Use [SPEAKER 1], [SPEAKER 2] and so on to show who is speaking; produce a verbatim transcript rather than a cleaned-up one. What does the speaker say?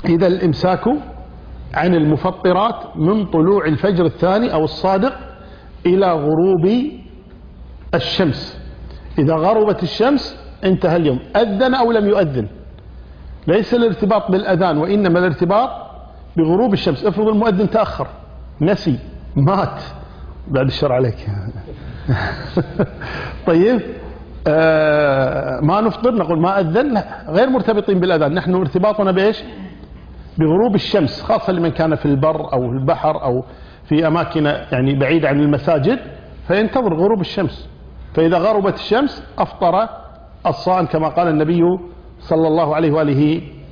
[SPEAKER 1] إذا الإمساك عن المفطرات من طلوع الفجر الثاني أو الصادق إلى غروب الشمس. إذا غربت الشمس انتهى اليوم، أذن أو لم يؤذن. ليس الارتباط بالأذان، وإنما الارتباط بغروب الشمس. افرض المؤذن تأخر، نسي، مات، بعد الشر عليك طيب آه ما نفطر، نقول ما أذن، لا، غير مرتبطين بالأذان. نحن ارتباطنا بإيش؟ بغروب الشمس، خاصة لمن كان في البر أو البحر أو في أماكن يعني بعيدة عن المساجد، فينتظر غروب الشمس. فإذا غربت الشمس أفطر الصائم كما قال النبي صلى الله عليه وآله